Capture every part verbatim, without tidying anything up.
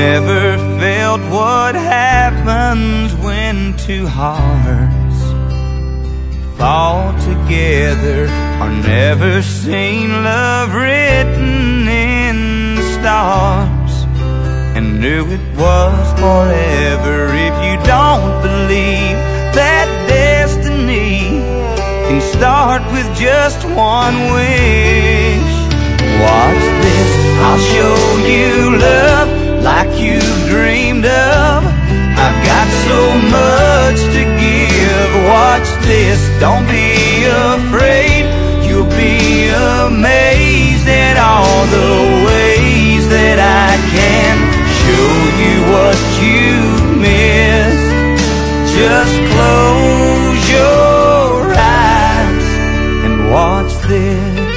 never felt what happens when two hearts fall together, or never seen love written in the stars and knew it was forever. If you don't believe that destiny can start with just one wish, watch this, I'll show you love like you've dreamed of. I've got so much to give. Watch this, don't be afraid. You'll be amazed at all the ways that I can show you what you missed. Just close your eyes and watch this.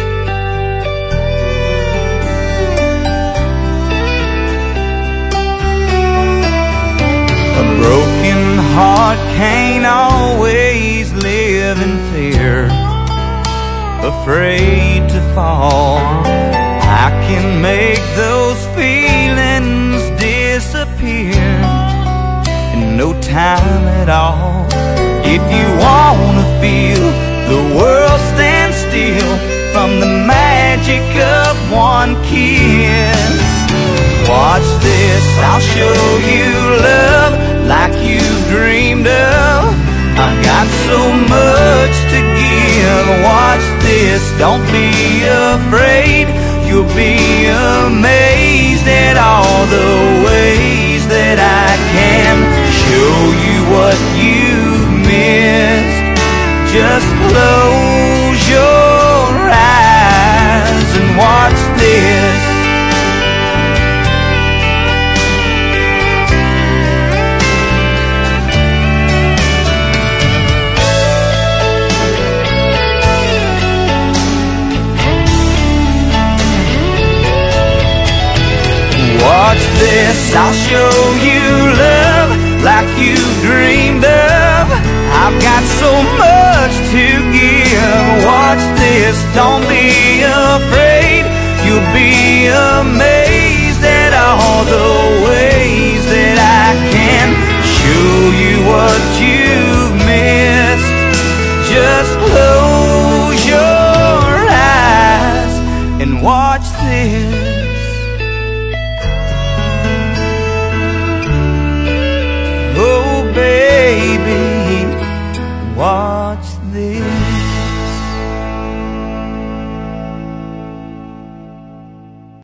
A broken heart can't always live in fear, afraid to fall. I can make those feelings disappear in no time at all. If you wanna feel the world stand still from the magic of one kiss, watch this, I'll show you love like you've dreamed of. I've got so much to give. Watch this, don't be afraid. You'll be amazed at all the ways that I can show you what you've missed. Just close your eyes and watch this. Watch this, I'll show you love like you dreamed of. I've got so much to give. Watch this, don't be afraid. You'll be amazed at all the ways that I can show you what you've missed. Just close your eyes and watch this. Oh baby, watch this.